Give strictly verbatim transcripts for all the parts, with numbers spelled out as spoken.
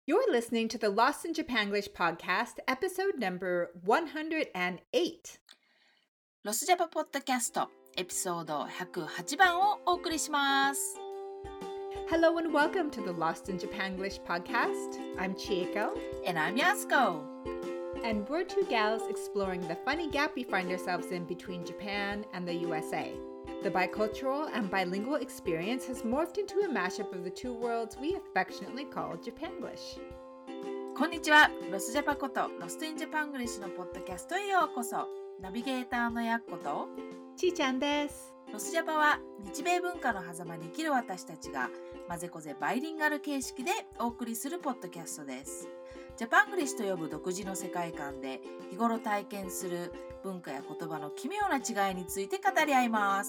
You're listening to the Lost in Japanglish podcast, episode number one hundred eight. ロスジャパポッドキャストエピソードひゃくはちばんをお送りします。 Hello and welcome to the Lost in Japanglish podcast. I'm Chieko. And I'm Yasuko. And we're two gals exploring the funny gap we find ourselves in between Japan and the U S A. The bicultural and bilingual experience has morphed into a mashup of the two worlds we affectionately call Japanglish. こんにちは。ロスジャパことロストインジャパングリッシュのポッドキャストへようこそ。ナビゲーターのやっことちーちゃんです。 ロスジャパは日米文化の狭間に生きる私たちがまぜこぜバイリンガル形式でお送りするポッドキャストです。ジャパングリッシュと呼ぶ独自の世界観で日頃体験する文化や言葉の奇妙な違いについて語り合います。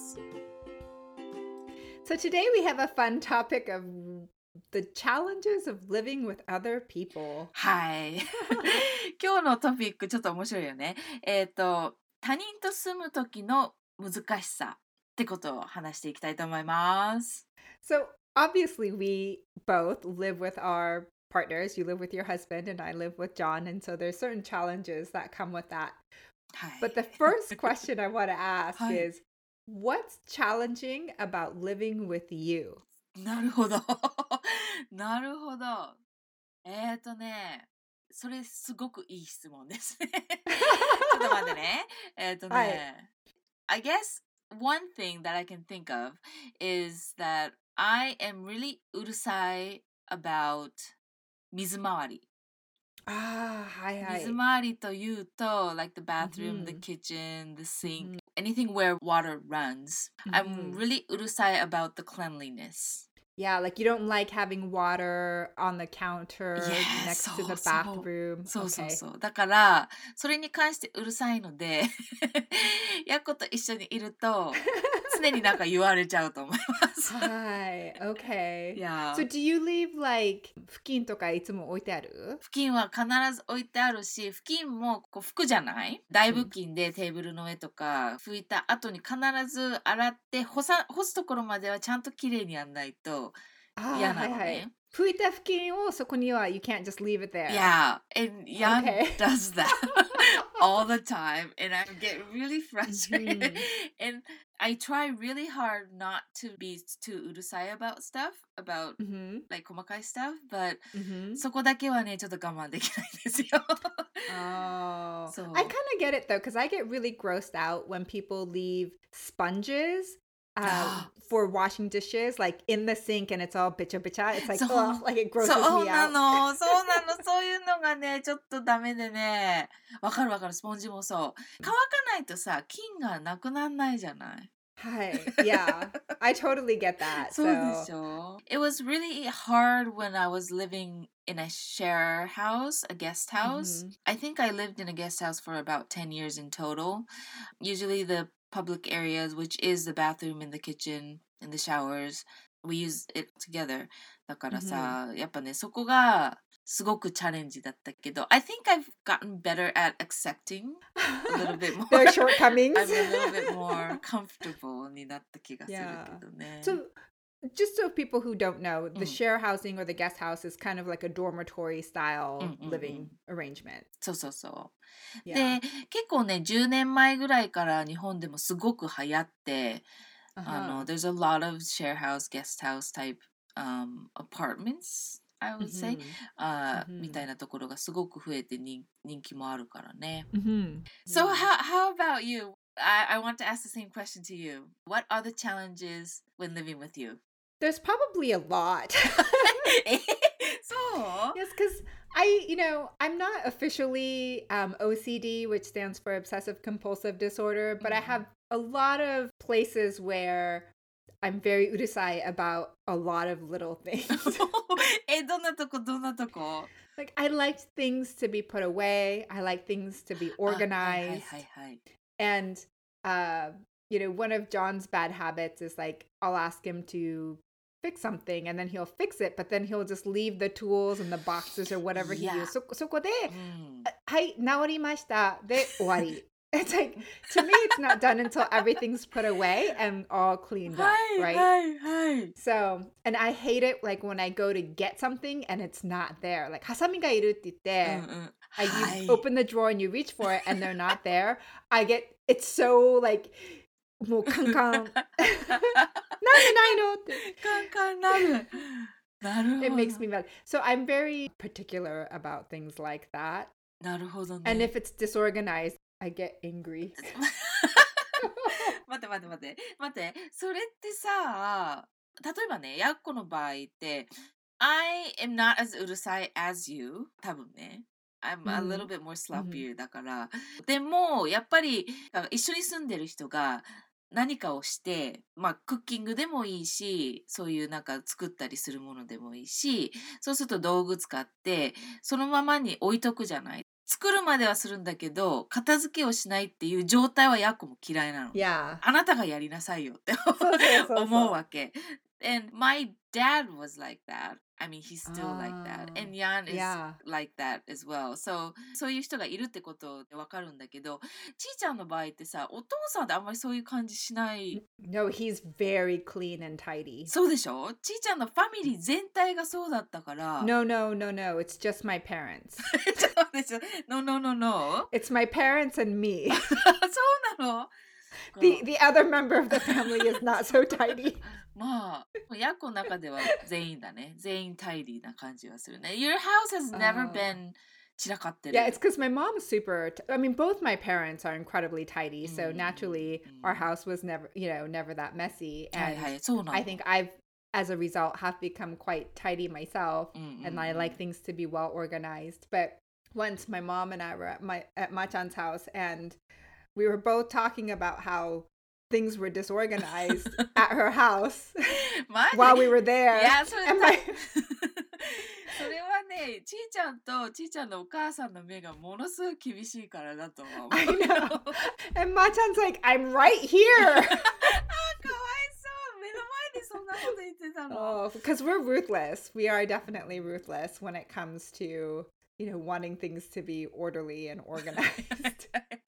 So today we have a fun topic of the challenges of living with other people. はい。今日のトピックちょっと面白いよね。えっと、他人と住む時の難しさってことを話していきたいと思います。 So obviously we both live with our partners. You live with your husband and I live with John. And so there's certain challenges that come with that. はい。 But the first question I want to ask はい。 is, what's challenging about living with you? なるほど。なるほど。えっとね、それすごくいい質問ですね。ちょっと待ってね。えっとはい。 ね、I guess one thing that I can think of is that I am really うるさい about 水回り。 ああ、はいは水い。 回りというと like the う bathroom, the ん。 kitchen, the う sink, ん。 anything where water runs. う I'm ん。 really うるさい about the cleanliness. Yeah, like you don't like having water on the counter Yes, next to そ the うそう bathroom. そうそう Okay. そうだからそれに関してうるさいのでやっこと一緒にいると常になんか言われちゃうと思います。 はい。Okay. So Yeah. do you leave like 布巾とかいつも置いてある？ 布巾は必ず置いてあるし、布巾もこう拭くじゃない？大うん。 布巾でテーブルの上とか拭いた後に必ず洗って干さ、干すところまではちゃんときれいにやんないとああ、 嫌はいはい。 なのね。 拭いた布巾をそこには you can't just leave it there. Yeah, and Yan Okay. does that all the time, and I get really う frustrated. ん。 And I try really hard not to be too うるさい about stuff, about うん。 like 細かい stuff, but うん。 そこだけはね、ちょっと我慢できないんですよ。 Oh, I そ kind of get it though, because I get really grossed out when people leave sponges う。 uh, あ for washing dishes, like in the sink and it's all bicha bicha. It's like, そう、 oh, like it grosses そう me な out. の、そうなの、そういうのがね、ちょっとダメでね。わかるわかる、スポンジもそう。乾かないとさ、菌がなくなんないじゃない。 Hi. Yeah, I totally get that. そうで So, しょ。It was really hard when I was living in a share house, a guest house. mhm. I think I lived in a guest house for about ten years in total. Usually the public areas, which is the bathroom and the kitchen and the showers, we use it together. だから Mhm. さ、やっぱね、そこがすごくチャレンジだったけど、I think I've gotten better at accepting a little bit more. Their shortcomings. I'm a little bit more comfortable になった気がする Yeah. けどね。 So, just so people who don't know, う the ん。 share housing or the guest house is kind of like a dormitory うん style うんう living ん。 arrangement. そうそうそう。 Yeah. で、結構ね、じゅうねんまえぐらいから日本でもすごく流行って、あの、 Uh-huh. there's a lot of share house, guest house type um, apartments, I would say. Mhm. あーみた Mhm. いなところがすごく増えて人人気もあるからね。 Mhm. So Yeah. how, how about you? I, I want to ask the same question to you. What are the challenges when living with you? There's probably a lot. えそう Yes, because I, you know, I'm not officially um, O C D, which stands for obsessive compulsive disorder, う but I ん have a lot of places where I'm very urusai about a lot of little things. え、どんなとこどんなとこ Like, I like things to be put away. I like things to be あ、はいはい organized. はいはい。 And, uh, you know, one of John's bad habits is like, I'll ask him to fix something and then he'll fix it, but then he'll just leave the tools and the boxes or whatever い he や、 used. そ、そこで、 うん。 あはい、治りました。で、終わり。 It's like, to me, it's not done until everything's put away and all cleaned up, は right? いはいはい。 So, and I hate it like when I go to get something and it's not there. Like, ハサミがいるって言っうんて、 うん。 I, は you い。 open the drawer and you reach for it and they're not there. I get, it's so like, もうカンカン。なんでないのって。 カンカンなる。なる It ほ makes ど。 me mad. So I'm very particular about things like that. なるほど And ね。 if it's disorganized, I get angry. 待って待って待って待って、それってさ、例えばね、やっこの場合って、I am not as うるさい as you 多分ね。I'm a little bit more sloppier だから。でも、やっぱり一緒に住んでる人が何かをして、まあクッキングでもいいし、そういうなんか作ったりするものでもいいし、そうすると道具使って、そのままに置いとくじゃない。作るまではするんだけど、片付けをしないっていう状態はヤコも嫌いなの。 Yeah. あなたがやりなさいよってそうそうそうそう。 思うわけ。And my dad was like that. I mean, he's still like that. And Jan is Yeah. like that as well. So, そういう人がいるってことでわかるんだけど、ちーちゃんの場合ってさ、お父さんってあんまりそういう感じしない。 No, he's very clean and tidy. そうでしょ？ちーちゃんのファミリー全体がそうだったから。 No, no, no, no. It's just my parents. ちょっと待って、No, no, no, no. It's my parents and me. そうなの？ The, the other member of the family is not so tidy. まあ、ヤコの中では全員だね。全員タイリーな感じはするね。Your house has never been 散らかってる。 Yeah, it's because my mom's super. T- I mean, both my parents are incredibly tidy, so naturally, our house was never, you know, never that messy. はい And はい、そうなの。 I think I've, as a result, have become quite tidy myself, うんうんうん and I like things to be well organized. But once my mom and I were at my at Machan's house, and we were both talking about how things were disorganized at her house マジ while we were there. いや、それ And my それはね、ちーちゃんとちーちゃんのお母さんの目がものすごい厳しいからだと思う。 I know. And Machan's like, I'm right here. あ、かわいそう。目の前でそんなこと言ってたの。 Oh, because we're ruthless. We are definitely ruthless when it comes to, you know, wanting things to be orderly and organized.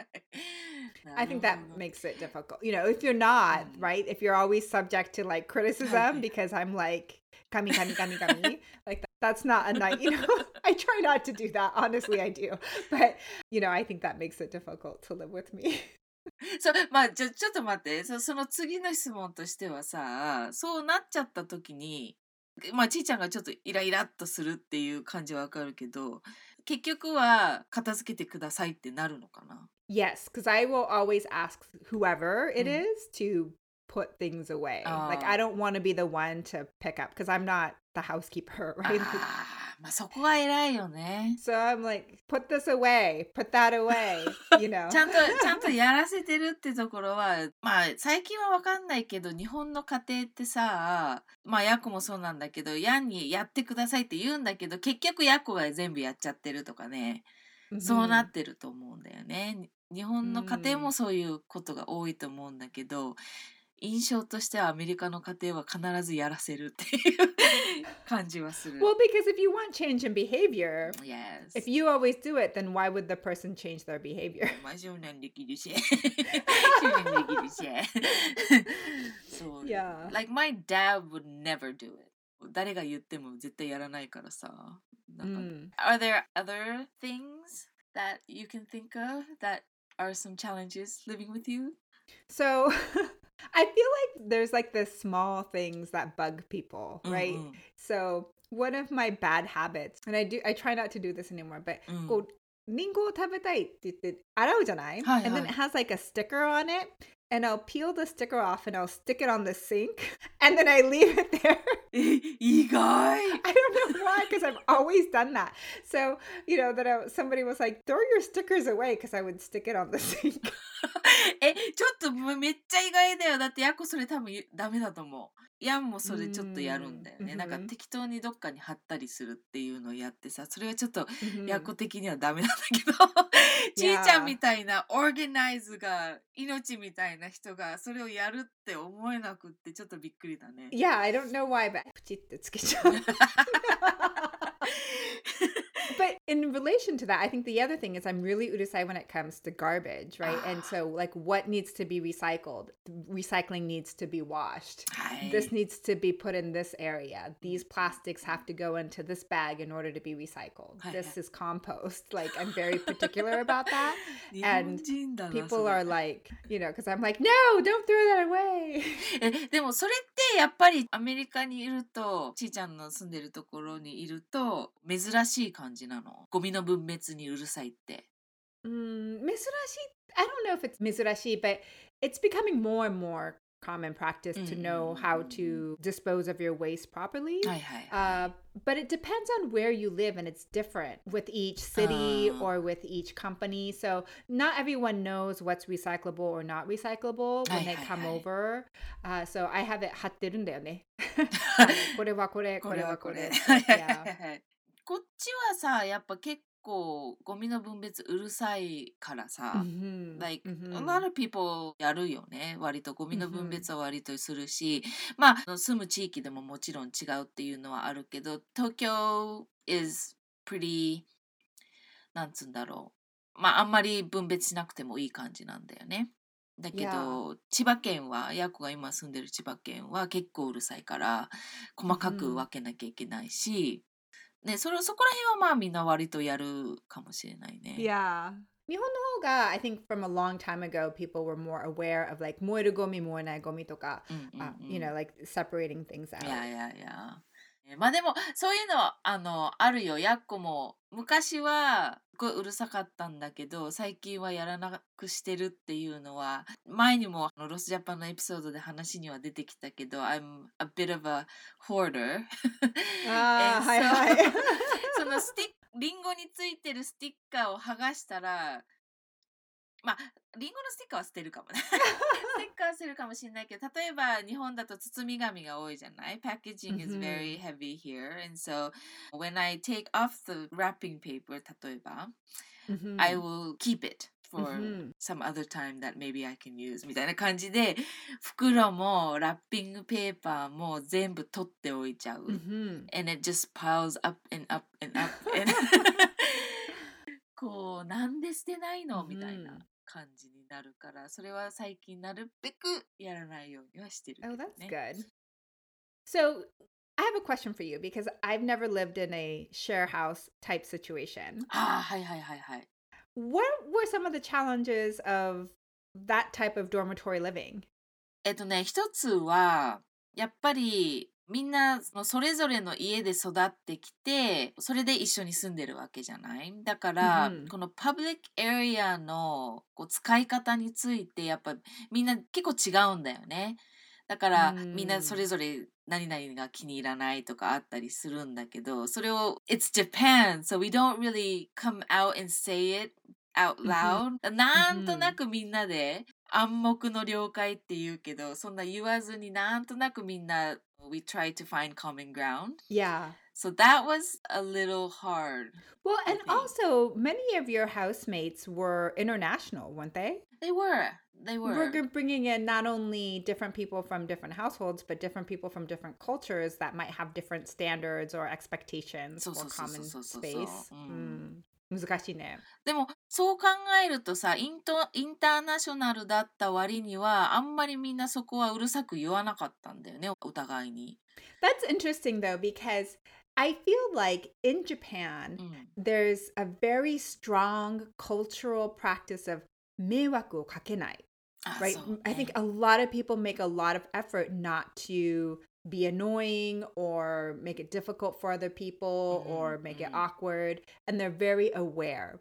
I think that makes it difficult. You know, if you're not, right? If you're always subject to like criticism because I'm like, kami, kami, kami, kami, like that, that's not a night, you know, I try not to do that. Honestly, I do. But, you know, I think that makes it difficult to live with me. そう、まあ、ちょ、ちょっと待って。そ、その次の質問としてはさ、そうなっちゃった時に、まあ、ちーちゃんがちょっとイライラっとするっていう感じはわかるけど、結局は片付けてくださいってなるのかな？ Yes, because I will always ask whoever it Mm. is to put things away. Like, Ah. I don't want to be the one to pick up because I'm not the housekeeper, right? ああ、まあそこは偉いよね。 So I'm like, put this away, put that away, you know. ちゃんと、ちゃんとやらせてるってところは、まあ最近はわかんないけど、日本の家庭ってさ、まあヤコもそうなんだけど、ヤンにやってくださいって言うんだけど、結局ヤコが全部やっちゃってるとかね、そうなってると思うんだよね。日本の家庭もそういうことが多いと思うんだけど、印象としてはアメリカの家庭は必ずやらせるっていう感じはする。 Well, because if you want change in behavior, Yes. if you always do it, then why would the person change their behavior? まあ、少年できるし。少年できるし。そう。 Yeah. Like my dad would never do it. 誰が言っても絶対やらないからさ。なんか、 Mm. Are there other things that you can think of that are some challenges living with you? So I feel like there's like the small things that bug people, right? うんうん So one of my bad habits, and I do, I try not to do this anymore, but うん。 こうリンゴを食べたいって言って洗うじゃない? はいはい And then it has like a sticker on it, and I'll peel the sticker off and I'll stick it on the sink, and then I leave it there. え、意外 I don't know why, because I've always done that. So, you know, that I, somebody was like, throw your stickers away, because I would stick it on the sink. え、ちょっとめっちゃ意外だよ。だってヤコそれ多分ダメだと思う。ヤンもそれちょっとやるんだよね。 うんなんか適当にどっかに貼ったりするっていうのをやってさ、それはちょっと Mhm. ヤコ的にはダメなんだけど、ちーちゃんみたいなオーガナイズが命みたいな人がそれをやるって思えなくってちょっとびっくりだね。 Yeah, I don't know why, but プチってつけちゃう。But in relation to that, I think the other thing is I'm really urusai when it comes to garbage, right? And so like what needs to be recycled? Recycling needs to be washed. This needs to be put in this area. These plastics have to go into this bag in order to be recycled. This is compost. Like I'm very particular about that. And people are like, you know, because I'm like, no, don't throw that away. え、でもそれってやっぱりアメリカにいると、ちーちゃんの住んでるところにいると珍しい感じなの？ゴミの分別にうるさいって。 Mm, mizurashi, I don't know if it's mizurashi, but it's becoming more and more common practice to know how to dispose of your waste properly. Uh, but it depends on where you live, and it's different with each city or with each company. So not everyone knows what's recyclable or not recyclable when they come over. Uh, so I have it 貼ってるんだよね。これはこれ、これはこれ。 こっちはさ、やっぱ結構ゴミの分別うるさいからさ、 Mhm, like mhm. a lot of people やるよね。割とゴミの分別は割とするし、まあ住む地域でももちろん違うっていうのはあるけど、東京 is pretty なんつうんだろう。まああんまり分別しなくてもいい感じなんだよね。だけ Yeah. ど千葉県はヤコが今住んでる千葉県は結構うるさいから細かく Mhm. 分けなきゃいけないし、ね、それそこら辺はまあみんな割とやるかもしれないね。 Yeah. 日本の方が I think from a long time ago, people were more aware of like 燃えるゴミ、燃えないゴミとか、 うんうんうん uh, you know, like separating things out. いやいやいや。まあでもそういうのはあのあるよ。やっこも昔はすごいうるさかったんだけど最近はやらなくしてるっていうのは前にもあのロスジャパンのエピソードで話には出てきたけど I'm a bit of a hoarder ああ、 And はいはい。 so そのスティックリンゴについてるスティッカーを剥がしたらまあリンゴのスティッカーは捨てるかもねスティッカーは捨てるかもしれないけど例えば日本だと包み紙が多いじゃない Packaging is very heavy here and so when I take off the wrapping paper 例えば、 Mhm. I will keep it for Mhm. some other time that maybe I can use みたいな感じで袋もラッピングペーパーも全部取っておいちゃう、 Mhm. and it just piles up and up and up and こうなんで捨てないのみたいな Mhm. 感じになるからそれは最近なるべくやらないようにはしてるけ Oh, ど that's ね。 good. So I have a question for you because I've never lived in a share house type situation. ああはいはいはいはい。 What were some of the challenges of that type of dormitory living? えっとね一つはやっぱりみんなそれぞれの家で育ってきてそれで一緒に住んでるわけじゃないだから、 Mhm. このパブリックエリアのこう使い方についてやっぱみんな結構違うんだよね。だからみんなそれぞれ何々が気に入らないとかあったりするんだけどそれを It's Japan so we don't really come out and say it out loud、mm-hmm. なんとなくみんなで暗黙の了解って言うけどそんな言わずになんとなくみんな We try to find common ground. Yeah. So that was a little hard. Well, and also many of your housemates were international, weren't they? They were. They were. We're bringing in not only different people from different households, but different people from different cultures that might have different standards or expectations for common space. 難しいね。 でもそう考えるとさイント、インターナショナルだった割にはあんまりみんなそこはうるさく言わなかったんだよねお互いに。 That's interesting though because I feel like in Japan、there's a very strong cultural practice of 迷惑をかけない。Right? I think a lot of people make a lot of effort not to be annoying or make it difficult for other people or make it awkward, and they're very aware.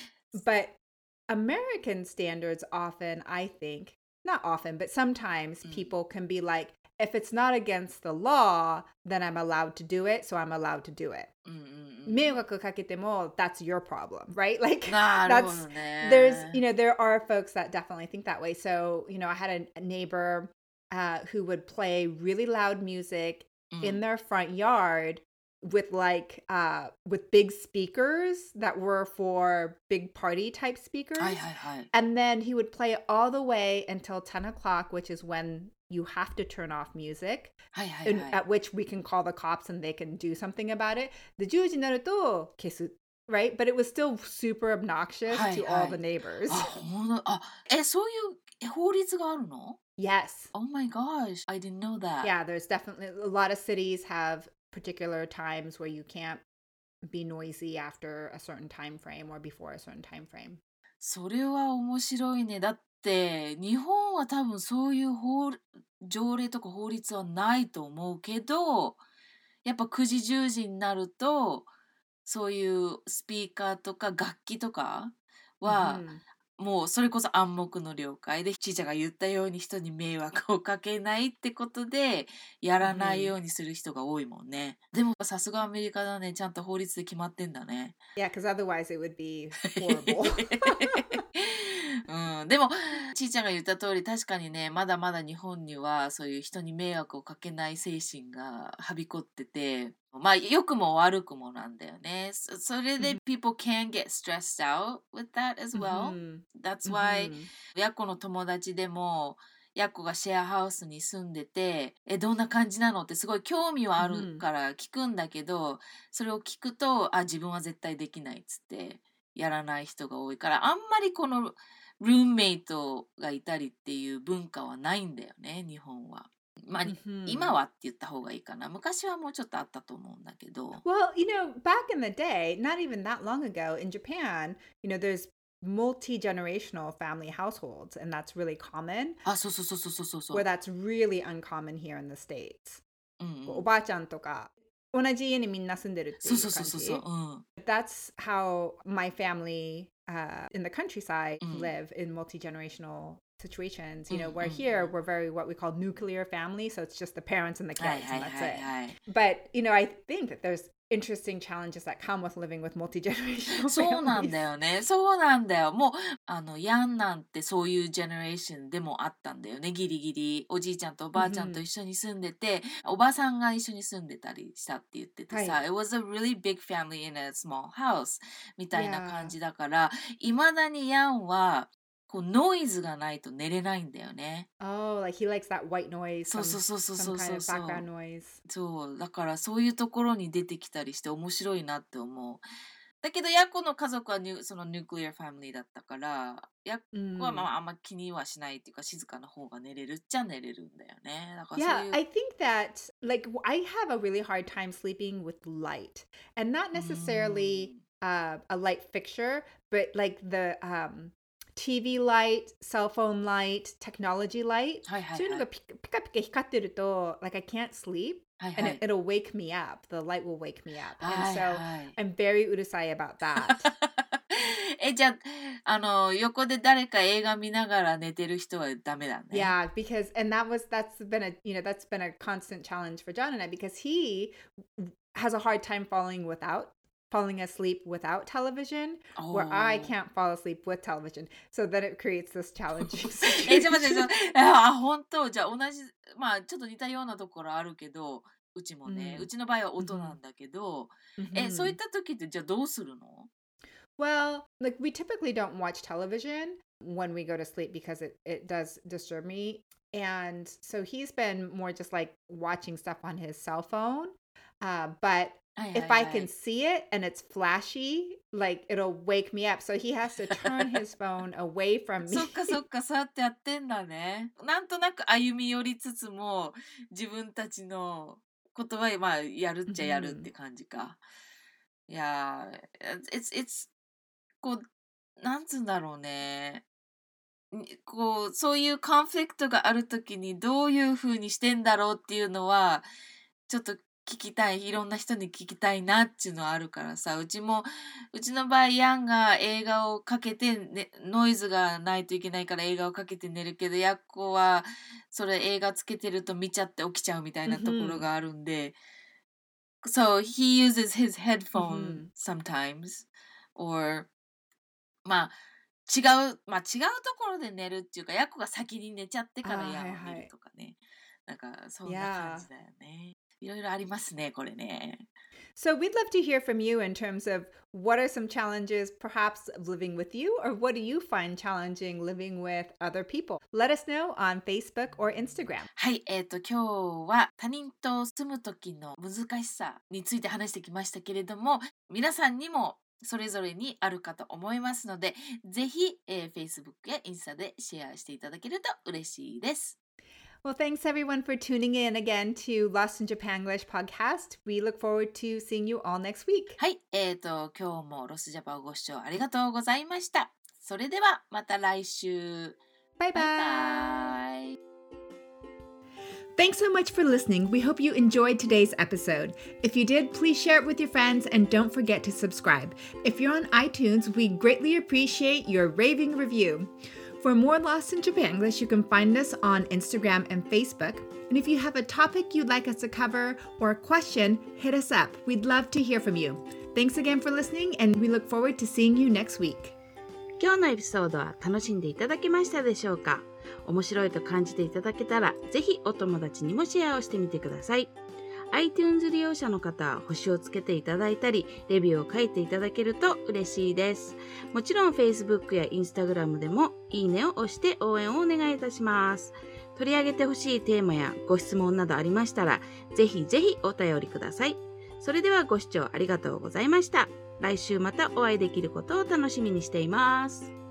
But American standards often, I think, not often, but sometimes people can be like, if it's not against the law, then I'm allowed to do it, so I'm allowed to do it. 迷惑かけても that's your problem, right? Like that's there's, you know, there are folks that definitely think that way. So, you know, I had a, a neighbor uh, who would play really loud music in their front yard with like uh with big speakers that were for big party type speakers. And then he would play it all the way until ten o'clock, which is when you have to turn off music, and at which we can call the cops and they can do something about it. で、じゅうじになると消す。 right? But it was still super obnoxious はい to は all the い。 neighbors. あ、ほんと、あ、え、そういう法律があるの？ Yes. Oh my gosh, I didn't know that. Yeah, there's definitely a lot of cities have particular times where you can't be noisy after a certain time frame or before a certain time frame. それは面白いね。だって日本は多分そういう法条例とか法律はないと思うけど、やっぱくじじゅうじになるとそういうスピーカーとか楽器とかは、 Mhm. もうそれこそ暗黙の了解で、ちーちゃんが言ったように人に迷惑をかけないってことでやらないようにする人が多いもんね。でもさすがアメリカだね。ちゃんと法律で決まってんだね。 Yeah, because otherwise it would be horrible. うん、でもちーちゃんが言った通り確かにね、まだまだ日本にはそういう人に迷惑をかけない精神がはびこってて、まあ良くも悪くもなんだよね。そそれで people can get stressed out with that as well. Mhm. That's why Mhm. ヤコの友達でもヤコがシェアハウスに住んでて、えどんな感じなのってすごい興味はあるから聞くんだけど、それを聞くとあ自分は絶対できないっつってやらない人が多いから、あんまりこのルームメイトがいたりっていう文化はないんだよね、日本は。まあ、 Mhm. 今はって言った方がいいかな。昔はもうちょっとあったと思うんだけど。 Well, you know, back in the day, not even that long ago in Japan, you know, there's multi-generational family households, and that's really common, あ、そうそうそうそうそうそ where う。 that's really uncommon here in the States. うんうん。 おばあちゃんとか同じ家にみんな住んでるってそういうそうそうそうそう。 感じ。 うん。 That's how my family uh, in the countryside うん。 live in multi-generational situations. う You ん know, う where ん here うん。 we're very what we call nuclear family, so it's just the parents and the はい kids は and い that's はい it. はい。 But, you know, I think that there's interesting challenges that come with living with multi-generational そうなん families. だよね。そうなんだよ。もう、あの、ヤンなんてそういうジェネレーションでもあったんだよね。ギリギリ。おじいちゃんとおばあちゃんと Mhm. 一緒に住んでて、おばさんが一緒に住んでたりしたって言っててさ、 はい。 It was a really big family in a small house みたいな感 Yeah. じだから、いまだにヤンは、こう、ノイズがないと寝れないんだよね。 Oh, like he likes that white noise, そうそ some うそうそう some そう kind そう of そ background う。 noise. そう。だからそういうところに出てきたりして面白いなって思う。だけどヤコの家族はニュそのニュークリアファミリーだったから、ヤコはま Mm. ああんま気にはしないっていうか、静かな方が寝れるっちゃ寝れるんだよね。だからそう Yeah, いう、 I think that like w- I have a really hard time sleeping with light, and not うーん、 necessarily uh, a light fixture, but like the um, T V light, cell phone light, technology light. はいはいそういうのはい。 がピカピカピカ光ってると like I can't sleep, はい and は it, い。 it'll wake me up. The light will wake me up, and はい so はい。 I'm very urusai about that. え、じゃあ、あの、横で誰か映画見ながら寝てる人はダメだね。 Yeah, because and that was that's been a you know that's been a constant challenge for John and I because he w- has a hard time falling without falling asleep without television, where I おー。 can't fall asleep with television. So then it creates this challenging え、ちょっと待って、ちょ situation. っとあ、本当じゃあ同じ、まあちょっと似たようなところあるけど、うちもね、う Mm, ちの場合は音な mhm, んだけど、え、そういっ mhm. た時ってじゃあどうするの？ Well, like we typically don't watch television when we go to sleep because it it does disturb me. And so he's been more just like watching stuff on his cell phone. Uh, but はいは if い I は can い。 see it and it's flashy, like it'll wake me up. So he has to turn his phone away from そ me. っかそっか、そうやってやってんだね。なんとなく歩み寄りつつも、自分たちのことはまあやるっちゃやるって Mhm. 感じか。いやー、it's, it's こう、なんつうんだろうね。にこう、そういうコンフリクトがあるときにどういう風にしてんだろうっていうのは、ちょっと聞きたい。いろんな人に聞きたいなっていうのはあるからさ、うちも、うちの場合、ヤンが映画をかけて、ね、ノイズがないといけないから映画をかけて寝るけど、ヤッコは、それ映画つけてると見ちゃって起きちゃうみたいなところ Mhm. があるんで、So he uses his headphone Mhm. sometimes, or まあ、違う、まあ違うところで寝るっていうか、ヤコが先に寝ちゃってからあーヤンを見はいはいるとかね。なんか、そんな感 Yeah. じだよね。いろいろありますね、これね。 So we'd love to hear from you in terms of what are some challenges perhaps of living with you, or what do you find challenging living with other people? Let us know on Facebook or Instagram. はい、えっと、今日は他人と住む時の難しさについて話してきましたけれども、皆さんにもそれぞれにあるかと思いますので、ぜひ、えー、Facebook やインスタでシェアしていただけると嬉しいです。 Well, thanks everyone for tuning in again to Lost in Japanglish podcast. We look forward to seeing you all next week. はい、えーと、今日もロスジャパンをご視聴ありがとうございました。それではまた来週。 Bye bye. Bye bye. Thanks so much for listening. We hope you enjoyed today's episode. If you did, please share it with your friends and don't forget to subscribe. If you're on iTunes, we greatly appreciate your raving review. For more Lost in Japanglish, you can find us on Instagram and Facebook. And if you have a topic you'd like us to cover or a question, hit us up. We'd love to hear from you. Thanks again for listening, and we look forward to seeing you next week. 今日のエピソードは楽しんでいただけましたでしょうか？面白いと感じていただけたら、ぜひお友達にもシェアをしてみてください。iTunes 利用者の方は星をつけていただいたり、レビューを書いていただけると嬉しいです。もちろん Facebook や Instagram でもいいねを押して応援をお願いいたします。取り上げてほしいテーマやご質問などありましたら、ぜひぜひお便りください。それではご視聴ありがとうございました。来週またお会いできることを楽しみにしています。